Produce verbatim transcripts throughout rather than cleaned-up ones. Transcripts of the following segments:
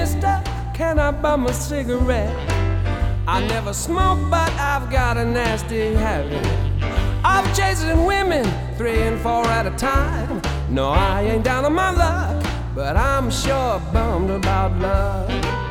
mister, can I bum a cigarette? I never smoke, but I've got a nasty habit of chasing women, three and four at a time. No, I ain't down on my luck, but I'm sure bummed about love.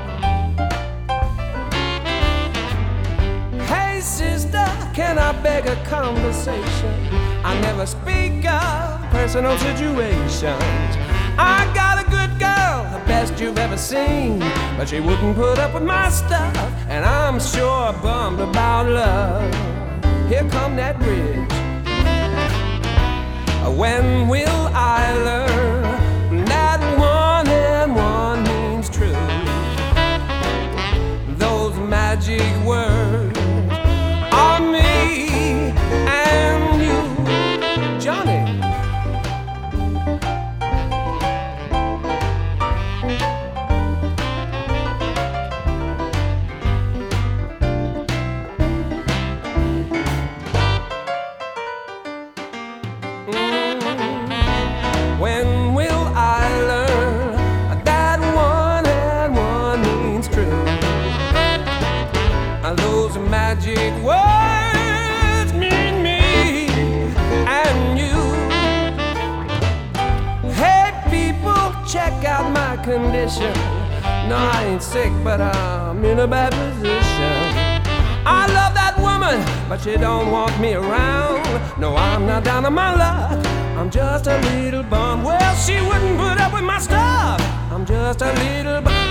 Hey sister, can I beg a conversation? I never speak of personal situations. I got a good girl, the best you've ever seen, but she wouldn't put up with my stuff, and I'm sure bummed about love. Here come that bridge. When will I learn that one and one means true? Those magic words are me and you, Johnny. When will I learn that one and one means true? Those magic words mean me and you. Hey people, check out my condition. No, I ain't sick, but I'm in a bad position. I love that woman, but she don't want me around. No, I'm not down on my luck, I'm just a little bum. Well, she wouldn't put up with my stuff, I'm just a little bum.